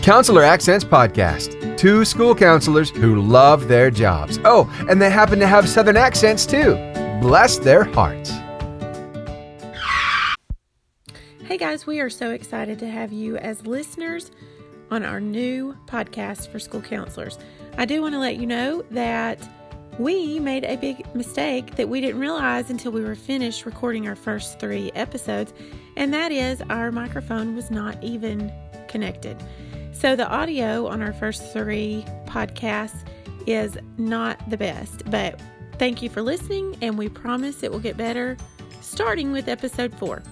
Counselor Accents Podcast. Two school counselors who love their jobs. Oh, and they happen to have Southern accents too. Bless their hearts. Hey guys, we are so excited to have you as listeners on our new podcast for school counselors. I do want to let you know that we made a big mistake that we didn't realize until we were finished recording our first 3 episodes, and that is our microphone was not even connected. So the audio on our first 3 podcasts is not the best, but thank you for listening, and we promise it will get better starting with episode 4.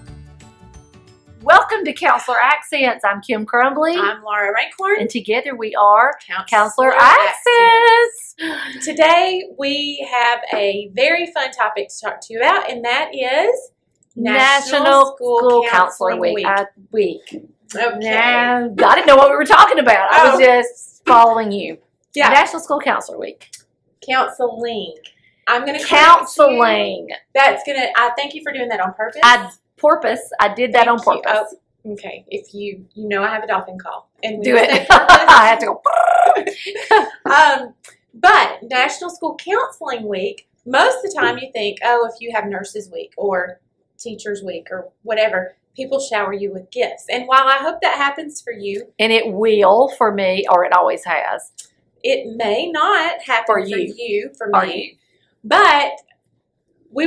Welcome to Counselor Accents. I'm Kim Crumbly. I'm Laura Rankhorn. And together we are Counselor Accents. Today we have a very fun topic to talk to you about, and that is National School Counseling Week. Okay. Now, I didn't know what we were talking about. I was just following you. Yeah. National School Counselor Week. Counseling. I'm going to Counseling. That's going to, I thank you for doing that on purpose. I did that on purpose. Oh, okay. If you know I have a dolphin call. And Do it. I have to go. But National School Counseling Week, most of the time you think, oh, if you have Nurses Week or Teachers Week or whatever, people shower you with gifts. And while I hope that happens for you. And it will for me, or it always has. It may not happen for me. But we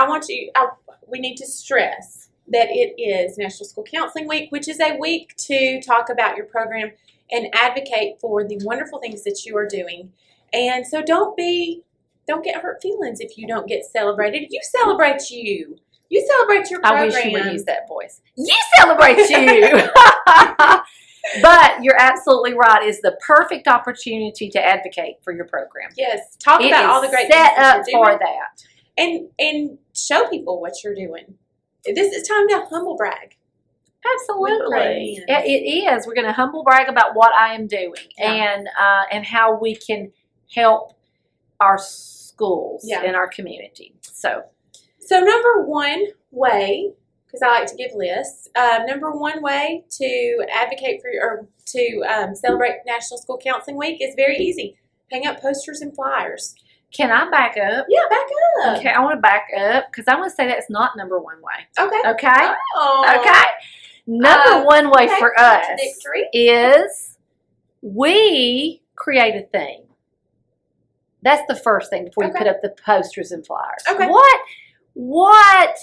need to stress that it is National School Counseling Week, which is a week to talk about your program and advocate for the wonderful things that you are doing. And so don't get hurt feelings if you don't get celebrated. You celebrate you. You celebrate your program. I wish you would use that voice. You celebrate you. But you're absolutely right. It's the perfect opportunity to advocate for your program. Yes. Talk about all the great things that you're doing. for that. And show people what you're doing. This is time to humble brag. Absolutely. It is. We're going to humble brag about what I am doing and how we can help our schools and our community. So number one way, because I like to give lists, number one way to advocate for celebrate National School Counseling Week is very easy. Hang up posters and flyers. Can I back up? Yeah, back up. Okay, I want to back up because I want to say that's not number one way. Okay. Okay? Oh. Okay. Number one way for us is we create a theme. That's the first thing before you put up the posters and flyers. Okay. What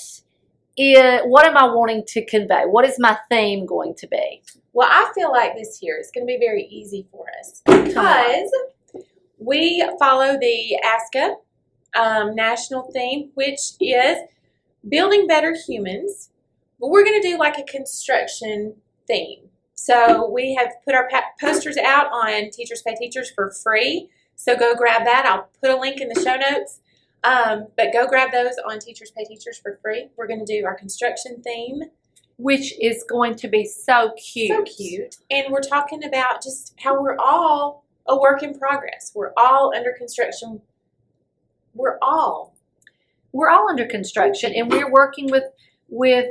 am I wanting to convey? What is my theme going to be? Well, I feel like this year is going to be very easy for us because we follow the ASCA national theme, which is building better humans. But we're going to do like a construction theme. So we have put our posters out on Teachers Pay Teachers for free. So go grab that. I'll put a link in the show notes. But go grab those on Teachers Pay Teachers for free. We're going to do our construction theme. Which is going to be so cute. So cute. And we're talking about just how we're all a work in progress. We're all under construction. We're all under construction, and we're working with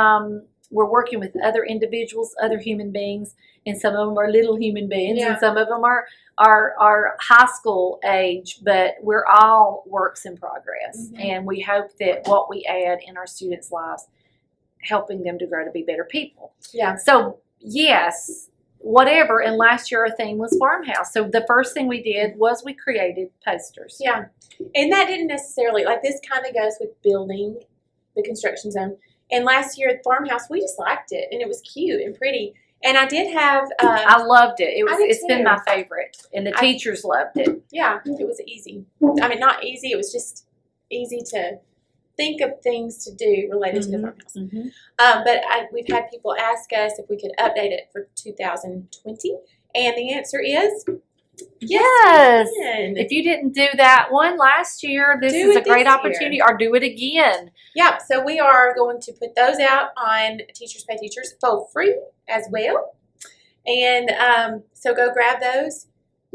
other individuals, other human beings, and some of them are little human beings, and some of them are high school age, but we're all works in progress. Mm-hmm. And we hope that what we add in our students' lives, helping them to grow to be better people. Yeah. So, yes, whatever. And last year our theme was farmhouse. So the first thing we did was we created posters. Yeah. And that didn't necessarily, like this kind of goes with building the construction zone. And last year at farmhouse, we just liked it. And it was cute and pretty. And I did have... I loved it. It's been my favorite. And the teachers loved it. Yeah, it was easy. I mean, not easy. It was just easy to think of things to do related to the farmhouse. Mm-hmm. But we've had people ask us if we could update it for 2020. And the answer is... Yes. If you didn't do that one last year, this is a great opportunity, or do it again. Yeah, so we are going to put those out on Teachers Pay Teachers for free as well. And so go grab those.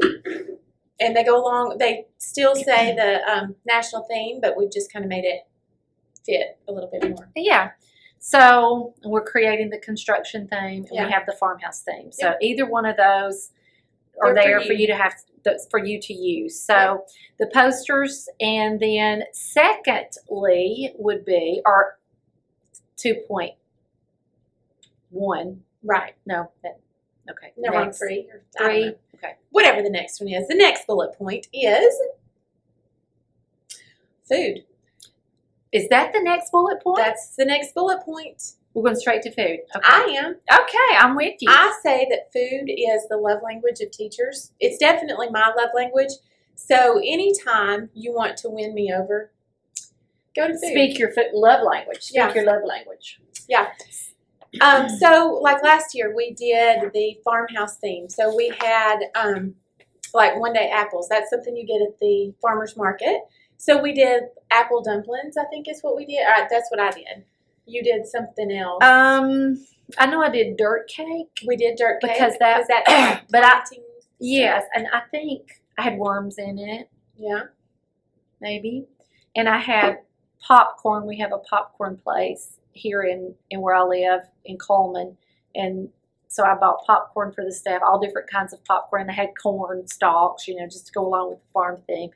And they go along, they still say the national theme, but we've just kind of made it fit a little bit more. Yeah. So we're creating the construction theme, and Yeah. we have the farmhouse theme. So Yep. either one of those are They're there for for you. you to have, for you to use. So the posters, and then secondly would be our 2.1. Right. No, that, okay. No, on next. 3 or I don't 3. know. Okay. Whatever the next one is. The next bullet point is food. Is that the next bullet point? That's the next bullet point. We're going straight to food. Okay. I am. Okay, I'm with you. I say that food is the love language of teachers. It's definitely my love language. So anytime you want to win me over, go to food. Speak your love language. Speak Yeah. your love language. Yeah. So like last year we did the farmhouse theme. So we had like one day apples. That's something you get at the farmer's market. So we did apple dumplings, I think is what we did. That's what I did. You did something else. I know I did dirt cake. We did dirt cake. Because that- Is that but I- planting Yes, and I think I had worms in it, Yeah. maybe. And I had popcorn. We have a popcorn place here in where I live in Coleman. And so I bought popcorn for the staff, all different kinds of popcorn. I had corn stalks, just to go along with the farm theme.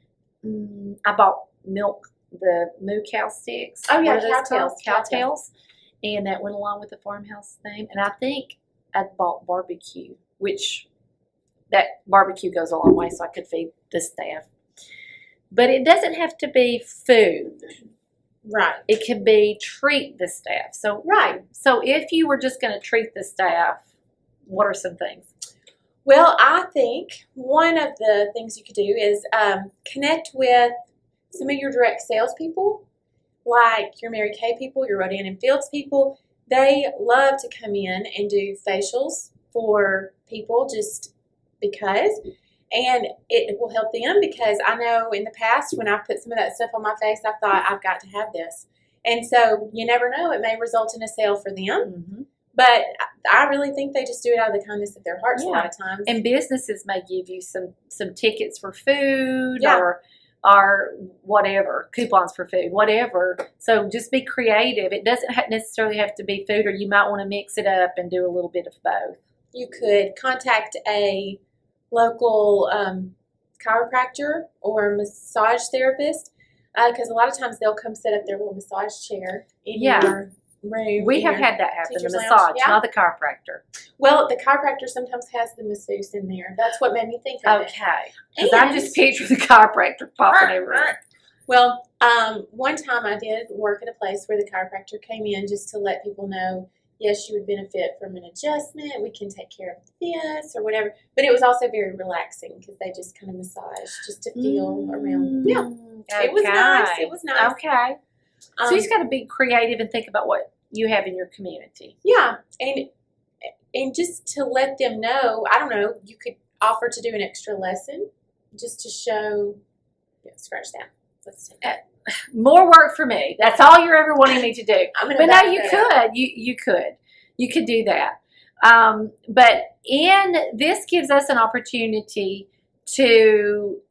I bought milk, the moo cow sticks. Oh, yeah, What are those called? cowtails. Cowtails. And that went along with the farmhouse theme. And I think I bought barbecue, which that barbecue goes a long way, so I could feed the staff. But it doesn't have to be food. Right. It could be treat the staff. So Right. So if you were just going to treat the staff, what are some things? Well, I think one of the things you could do is connect with some of your direct salespeople, like your Mary Kay people, your Rodan and Fields people. They love to come in and do facials for people just because. And it will help them because I know in the past when I put some of that stuff on my face, I thought I've got to have this. And so you never know, it may result in a sale for them. Mm-hmm. But I really think they just do it out of the kindness of their hearts a lot of times. And businesses may give you some tickets for food Yeah. or whatever, coupons for food, whatever. So just be creative. It doesn't necessarily have to be food, or you might want to mix it up and do a little bit of both. You could contact a local chiropractor or massage therapist because a lot of times they'll come set up their little massage chair in your room. We in have your had that happen, the teacher's lounge. massage, Yeah. not the chiropractor. Well, the chiropractor sometimes has the masseuse in there. That's what made me think of it. Okay. Because I'm just picturing the chiropractor popping everywhere. Well, one time I did work at a place where the chiropractor came in just to let people know, yes, you would benefit from an adjustment. We can take care of this or whatever. But it was also very relaxing because they just kind of massage just to feel around. Yeah, it was nice. It was nice. Okay. So you just got to be creative and think about what you have in your community. Yeah, and just to let them know, I don't know, you could offer to do an extra lesson just to show. Yeah, scratch that. Let's take that. More work for me. That's all you're ever wanting me to do. I'm gonna But no, back you that up. could. You could do that. But this gives us an opportunity to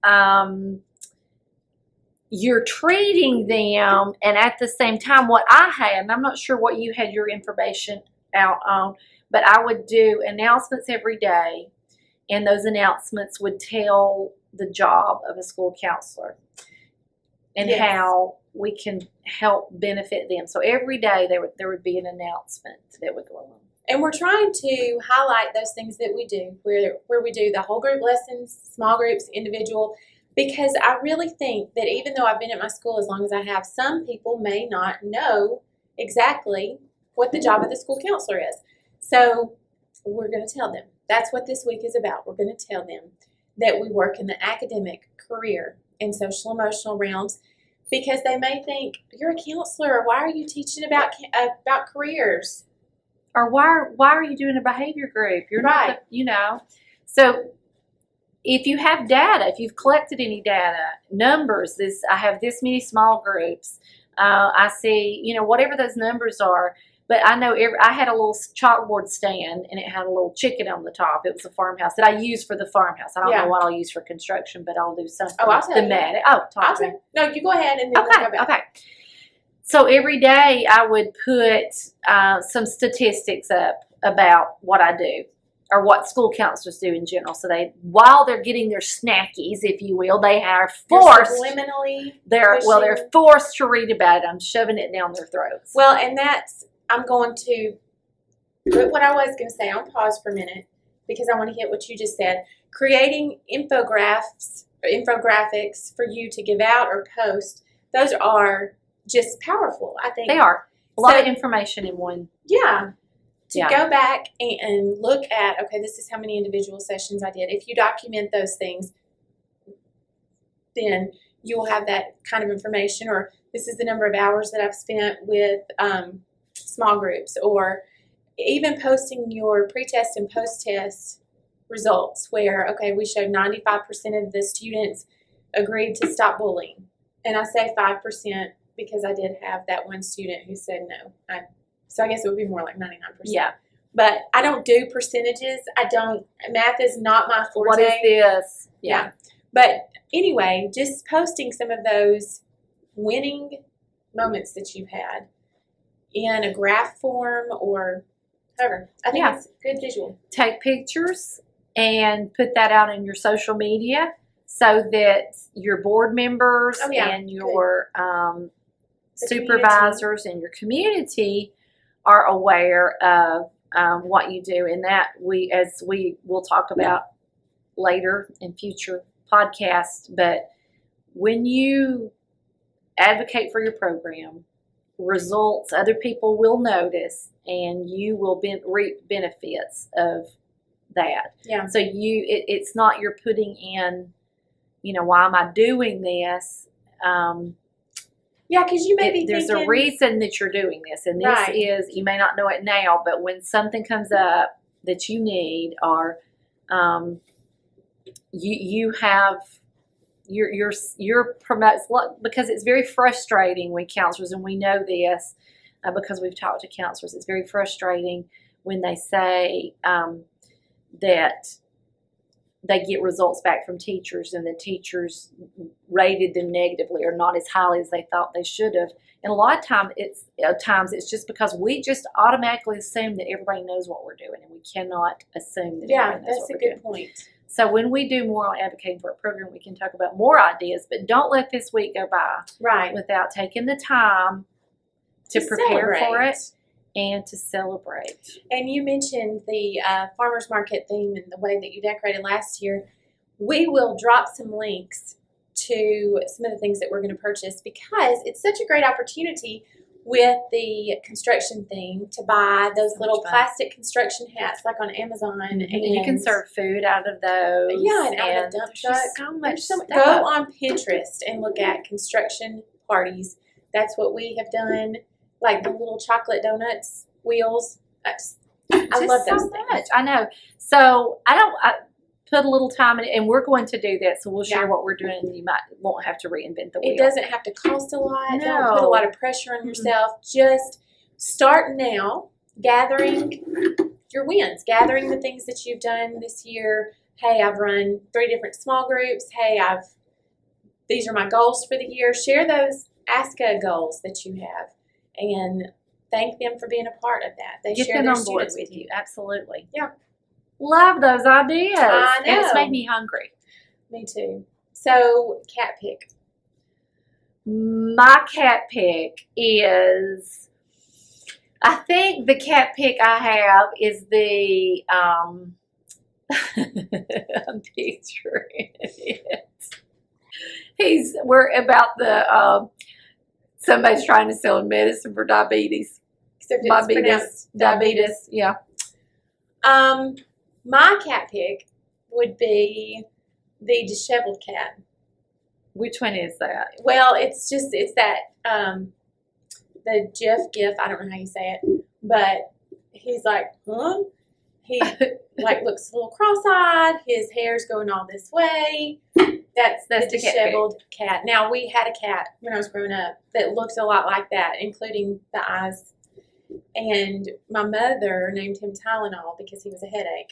you're treating them, and at the same time, what I had, and I'm not sure what you had your information out on, but I would do announcements every day, and those announcements would tell the job of a school counselor and Yes. how we can help benefit them. So every day there would be an announcement that would go along. And we're trying to highlight those things that we do, where we do the whole group lessons, small groups, individual, because I really think that even though I've been at my school as long as I have, some people may not know exactly what the job of the school counselor is. So we're going to tell them. That's what this week is about. We're going to tell them that we work in the academic, career, and social emotional realms, because they may think, you're a counselor, why are you teaching about careers? Or why are you doing a behavior group? You're Right. not, So if you have data, if you've collected any data, numbers, I have this many small groups. I see, whatever those numbers are. But I know I had a little chalkboard stand, and it had a little chicken on the top. It was a farmhouse that I use for the farmhouse. I don't know what I'll use for construction, but I'll do something Oh, I'll tell you. thematic. Oh, talk I'll to me. tell. No, you go ahead and then we'll go back. Okay. So every day I would put some statistics up about what I do or what school counselors do in general. So while they're getting their snackies, if you will, they are forced. Subliminally. They're forced to read about it. I'm shoving it down their throats. Well, and I'm going to put what I was going to say on pause for a minute because I want to hit what you just said. Creating infographics for you to give out or post, those are just powerful, I think. They are. A lot of information in one. Yeah. Go back and look at, okay, this is how many individual sessions I did. If you document those things, then you will have that kind of information. Or this is the number of hours that I've spent with small groups. Or even posting your pre-test and post-test results where, okay, we showed 95% of the students agreed to stop bullying. And I say 5% because I did have that one student who said no. So I guess it would be more like 99%. Yeah. But I don't do percentages. Math is not my forte. What is this? Yeah. But anyway, just posting some of those winning moments that you've had in a graph form or however. I think it's a good visual. Take pictures and put that out in your social media so that your board members and your supervisors and your community are aware of what you do, and that as we will talk about later in future podcasts. But when you advocate for your program, results other people will notice, and you will reap benefits of that. Yeah. So it's not you're putting in, why am I doing this? Because you may be there's thinking, a reason that you're doing this, and this is, you may not know it now, but when something comes up that you need, or you have your promotes, because it's very frustrating when counselors, and we know this because we've talked to counselors, it's very frustrating when they say that they get results back from teachers and the teachers rated them negatively or not as highly as they thought they should have. And a lot of times it's just because we just automatically assume that everybody knows what we're doing, and we cannot assume that everybody knows that's what a we're good doing. point. So when we do more on advocating for a program, we can talk about more ideas, but don't let this week go by without taking the time to prepare for it and to celebrate. And you mentioned the farmers market theme and the way that you decorated last year. We will drop some links to some of the things that we're going to purchase because it's such a great opportunity with the construction theme to buy those little plastic construction hats like on Amazon. And you can serve food out of those. Yeah, and out of a dump truck. So much stuff. Go on Pinterest and look at construction parties. That's what we have done. Like the little chocolate donuts wheels. I love those so things. much. I know. So I put a little time in it, and we're going to do that. So we'll share what we're doing, and you won't have to reinvent the wheel. It doesn't have to cost a lot. No. Don't put a lot of pressure on yourself. Just start now, gathering your wins, gathering the things that you've done this year. Hey, I've run 3 different small groups. Hey, these are my goals for the year. Share those ASCA goals that you have, and thank them for being a part of that. They Get share them their on board students with you. Absolutely. Yeah. Love those ideas. I know. And it's made me hungry. Me too. So, cat pick. My cat pick is, I think the cat pick I have is the, I'm picturing it. We're about the, somebody's trying to sell medicine for diabetes. Except it's pronounced Diabetes, yeah. My cat pick would be the disheveled cat. Which one is that? Well, it's that, the GIF, I don't know how you say it, but he's like, huh? He like looks a little cross-eyed, his hair's going all this way. That's the disheveled cat. Now, we had a cat when I was growing up that looked a lot like that, including the eyes. And my mother named him Tylenol because he was a headache.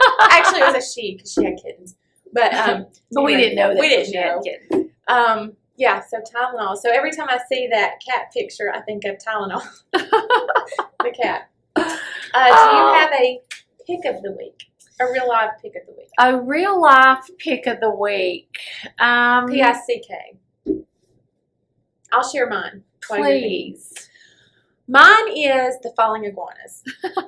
Actually, it was a she because she had kittens. But we didn't know that. We didn't know. Yeah, so Tylenol. So every time I see that cat picture, I think of Tylenol. The cat. Do you have a pick of the week? A real life pick of the week? A real life pick of the week. P-I-C-K. I'll share mine. Please. Mine is the falling iguanas.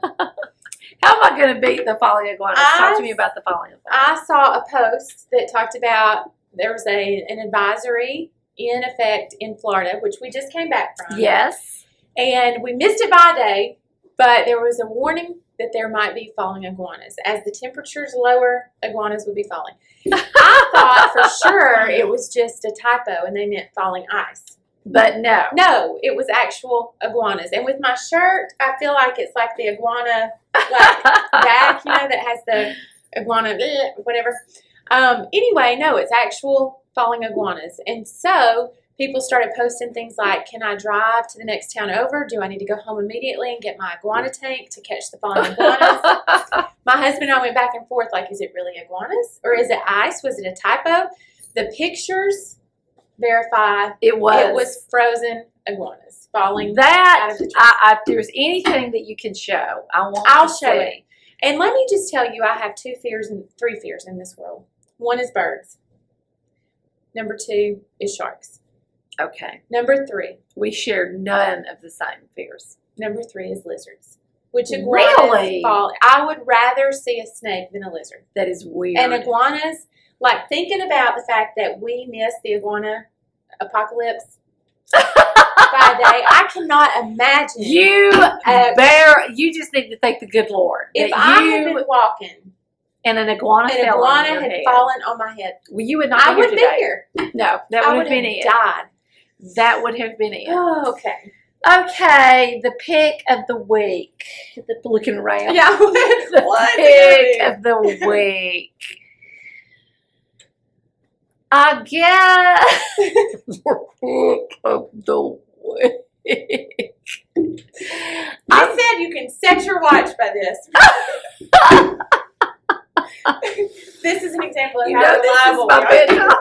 How am I going to beat the falling iguanas? Talk to me about the falling iguanas. I saw a post that talked about there was an advisory in effect in Florida, which we just came back from. Yes. And we missed it by a day, but there was a warning that there might be falling iguanas. As the temperatures lower, iguanas would be falling. I thought for sure it was just a typo and they meant falling ice. But no. No, it was actual iguanas. And with my shirt, I feel like it's like the iguana bag, that has the iguana, whatever. Anyway, no, it's actual falling iguanas. And so people started posting things like, can I drive to the next town over? Do I need to go home immediately and get my iguana tank to catch the falling iguanas? My husband and I went back and forth like, is it really iguanas? Or is it ice? Was it a typo? The pictures verify it was frozen iguanas falling that out of the trees. if there's anything that you can show, I'll show it. And let me just tell you, I have three fears in this world. One is birds. Number 2 is sharks. Okay. Number 3. We share none of the same fears. Number 3 is lizards. Which iguanas Really? fall. I would rather see a snake than a lizard. That is weird. And iguanas, like thinking about the fact that we missed the iguana apocalypse by a day, I cannot imagine. You just need to thank the good Lord. If I had been walking and an iguana had fallen on my head, well, you would not I be wouldn't here be here. No, that I would have been it. died. That would have been it. Oh, okay. Okay, the pick of the week. Looking around. Yeah. The pick of the week. I guess the pick of the week. I said you can set your watch by this. This is an example of how reliable we are. bedtime.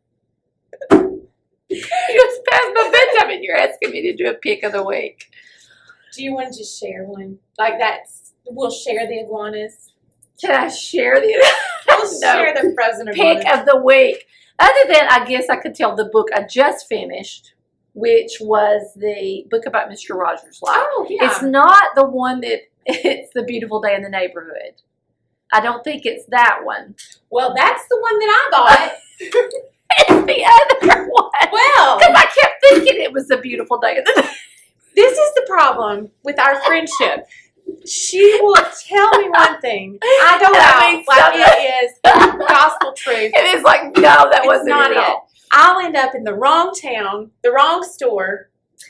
It's past my bedtime and you're asking me to do a pick of the week. Do you want to just share one? Like we'll share the iguanas. Can I share We'll share the frozen iguanas. Pick of the week. Other than, I guess I could tell the book I just finished, which was the book about Mr. Rogers' life. Oh, yeah. It's not the one it's The Beautiful Day in the Neighborhood. I don't think it's that one. Well, that's the one that I bought. It's the other one. Well, because I kept thinking it was A Beautiful Day in the Neighborhood. This is the problem with our friendship. She will tell me one thing. I don't know. Like it is gospel truth. It is like, no, that wasn't not it at all. I'll end up in the wrong town, the wrong store.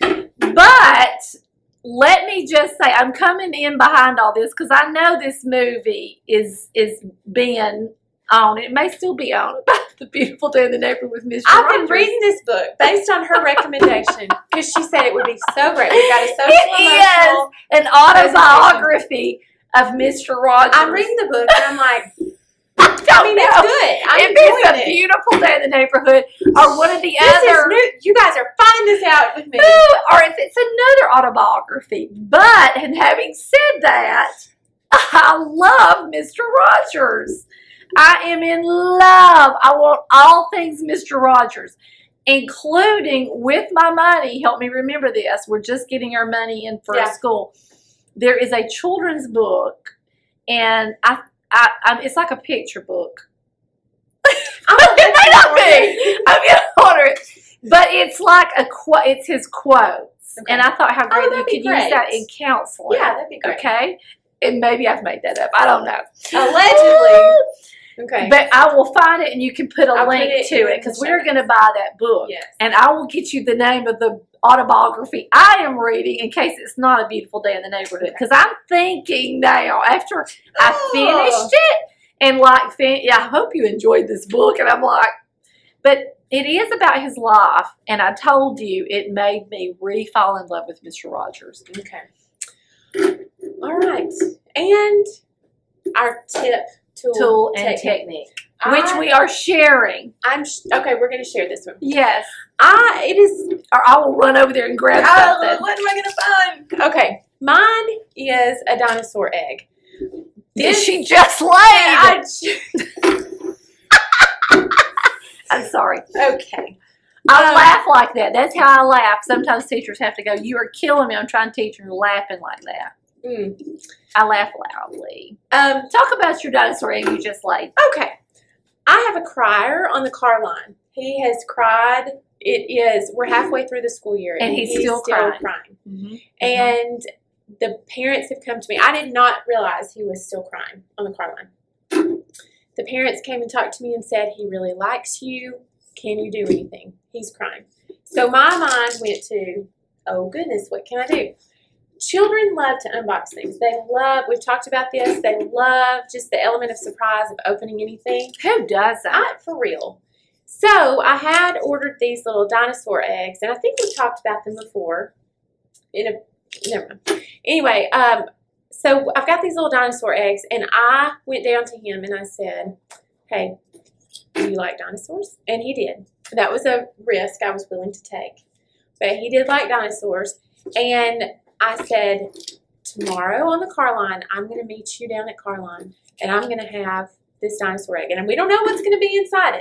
But let me just say, I'm coming in behind all this because I know this movie is being on. It may still be on about The Beautiful Day in the Neighborhood with Mr. I've Rogers. been reading this book based on her recommendation because she said it would be so great. We got a social emotional. It is an autobiography of Mr. Rogers. I'm reading the book and I'm like, it's good. If it's A Beautiful Day in the Neighborhood or one of the this other. Is new. You guys are finding this out with me. Or if it's another autobiography. But, and having said that, I love Mr. Rogers. I am in love. I want all things Mr. Rogers, including with my money. Help me remember this. We're just getting our money in for a school. There is a children's book, and it's like a picture book. It may not be. I'm going to order it. But it's like it's his quotes. Okay. And I thought how great you could use that in counseling. Yeah, that'd be great. Okay? And maybe I've made that up. I don't know. Allegedly. Okay. But I will find it and you can put a link to it because we're going to buy that book. Yes. And I will get you the name of the autobiography I am reading in case it's not A Beautiful Day in the Neighborhood. Because I'm thinking now, after I finished it, and I hope you enjoyed this book. And I'm like, but it is about his life. And I told you it made me re-fall in love with Mr. Rogers. Okay. All right. And our tip. Tool and technique. which we are sharing. Okay, we're going to share this one. Yes. It is. Or I will run over there and grab something. What am I going to find? Okay, mine is a dinosaur egg. Did she just laid? I'm sorry. Okay. I laugh like that. That's how I laugh. Sometimes teachers have to go, you are killing me. I'm trying to teach you. You're laughing like that. I laugh loudly. Talk about your dinosaur egg you just laid. Okay. I have a crier on the car line. He has cried. We're halfway through the school year. And he's still crying. Mm-hmm. And the parents have come to me. I did not realize he was still crying on the car line. The parents came and talked to me and said, he really likes you. Can you do anything? He's crying. So my mind went to, oh goodness, what can I do? Children love to unbox things. We've talked about this, they love just the element of surprise of opening anything. Who does that? For real. So I had ordered these little dinosaur eggs, and I think we talked about them before. Never mind. Anyway, so I've got these little dinosaur eggs, and I went down to him and I said, hey, do you like dinosaurs? And he did. That was a risk I was willing to take. But he did like dinosaurs. And I said, tomorrow on the car line, I'm going to meet you down at car line, and I'm going to have this dinosaur egg. And we don't know what's going to be inside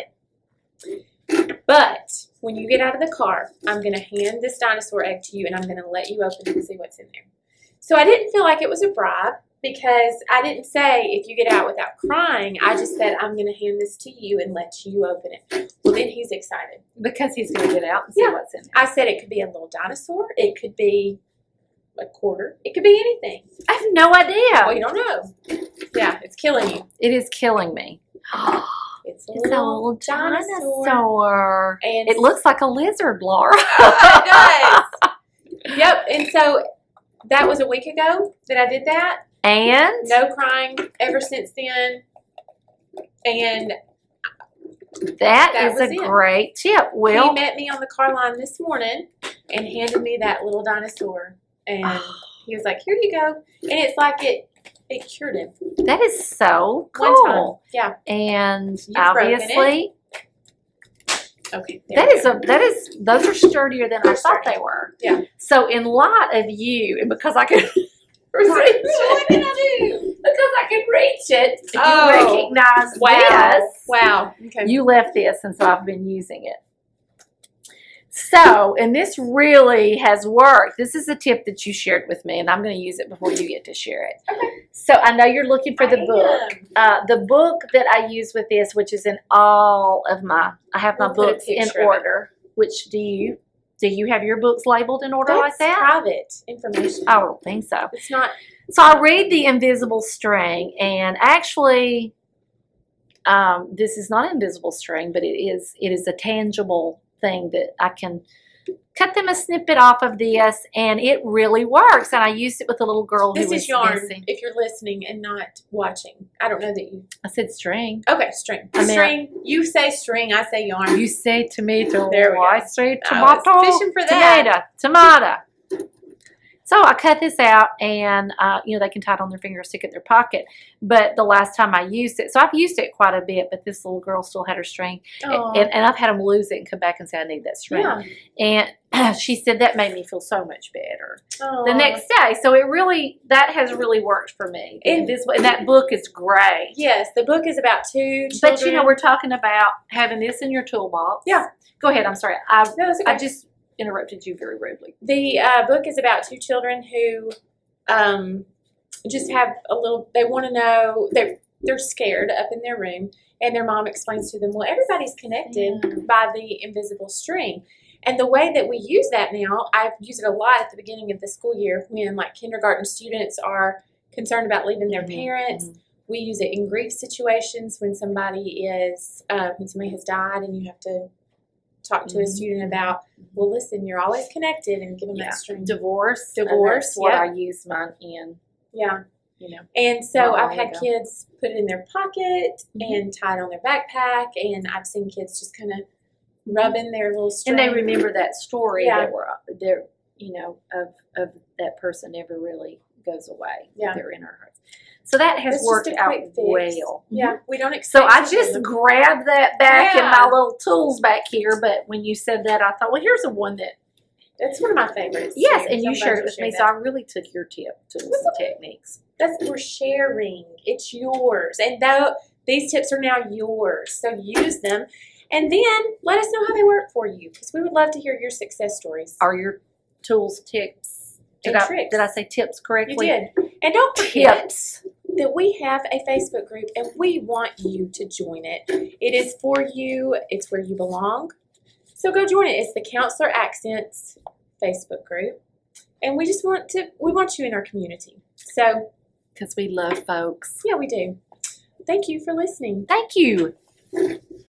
it. But when you get out of the car, I'm going to hand this dinosaur egg to you, and I'm going to let you open it and see what's in there. So I didn't feel like it was a bribe, because I didn't say, if you get out without crying, I just said, I'm going to hand this to you and let you open it. Well, then he's excited. Because he's going to get out and see what's in there. I said it could be a little dinosaur. It could be a quarter. It could be anything. I have no idea. Well, you don't know. Yeah, it's killing you. It is killing me. It's a little dinosaur. And it looks like a lizard, Laura. It does. Yep. And so that was a week ago that I did that. And? No crying ever since then. And that is a great tip. Well, he met me on the car line this morning and handed me that little dinosaur. And he was like, here you go. And it's like it cured him. That is so cool. One time. Yeah. And You've obviously, okay. Those are sturdier than I thought they were. Yeah. So in light of you, and because I can reach what did I do? Because I can reach it, you recognize this. Wow. Okay. You left this, and so I've been using it. So, and this really has worked. This is a tip that you shared with me, and I'm going to use it before you get to share it. Okay. So, I know you're looking for the book. The book that I use with this, which is in all of I have my books in order. Which do you have your books labeled in order like that? Private information. I don't think so. It's not. So, I read The Invisible String, and actually, this is not invisible string, but it is a tangible thing that I can cut them a snippet off of this, and it really works. And I used it with a little girl who was This is yarn, missing. if you're listening and not watching. I don't know that you... I said string. Okay, string. String. You say string, I say yarn. You say tomato. There we go. I say I tomato. was fishing for that. Tomato. So I cut this out, and they can tie it on their finger or stick it in their pocket. But the last time I used it, so I've used it quite a bit, but this little girl still had her string, and I've had them lose it and come back and say I need that string. Yeah. And she said that made me feel so much better the next day. So that has really worked for me. And that book is great. Yes, the book is about 2 children. But we're talking about having this in your toolbox. Yeah. Go ahead. I'm sorry. No, that's okay. I just interrupted you very rudely. The book is about 2 children who just have they want to know, they're scared up in their room, and their mom explains to them, well, everybody's connected by the invisible string. And the way that we use that now, I've used it a lot at the beginning of the school year when kindergarten students are concerned about leaving their parents. We use it in grief situations when somebody has died and you have to talk to a student about, well, listen, you're always connected, and give them that string. Divorce. That's what I use mine in. Yeah. And so I've had kids put it in their pocket and tie it on their backpack, and I've seen kids just kind of rubbing their little string. And they remember that story that of that person never really goes away. Yeah. They're in our hearts. So that has It's worked just a out quick fix. well. Yeah, we don't expect So I you to just do them. grabbed that back in Yeah. my little tools back here, but when you said that, I thought, well, here's the one that, That's one of my favorites. yes, too. and you So I'm shared glad it with you me, shared so I that. really took your tools That's and okay. techniques. We're sharing. It's yours, and though these tips are now yours, so use them, and then let us know how they work for you, because we would love to hear your success stories. Are your tools, tips, And tricks. did I say tips You correctly? did, and don't forget Tips. that we have a Facebook group, and we want you to join it. It is for you. It's where you belong. So go join it. It's the Counselor Accents Facebook group, and we want you in our community. So Because we love folks. yeah, we do. Thank you for listening. Thank you.